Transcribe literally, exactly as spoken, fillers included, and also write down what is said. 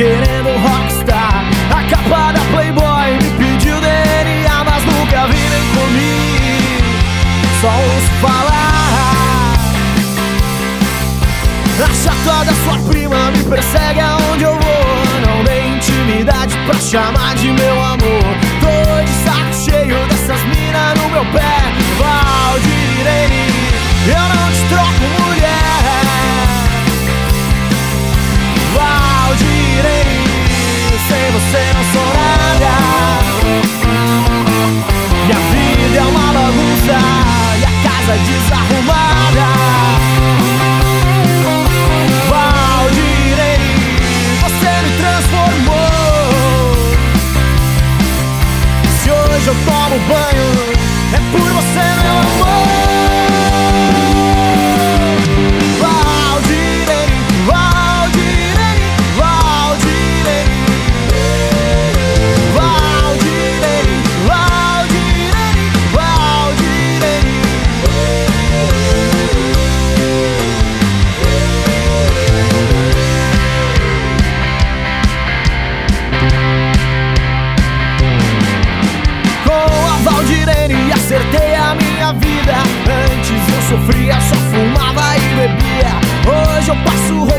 querendo rockstar. A capa da Playboy me pediu D N A, mas nunca vi nem comi, só ouço falar. A chata da sua prima me persegue aonde eu vou. Não dei intimidade pra chamar de meu amor. Tô de saco cheio dessas minas no meu pé. Valdirene, eu não te troco, mulher. Valdirene, sem você não sou nada. Minha vida é uma bagunça e a casa desarrumada. Valdirene, você me transformou. Se hoje eu tomo banho, é por você, meu amor. Valdirene, Valdirene, Valdirene, Valdirene, Valdirene, Valdirene. Com a Valdirene acertei a minha vida. Antes eu sofria, só fumava e bebia. Hoje eu passo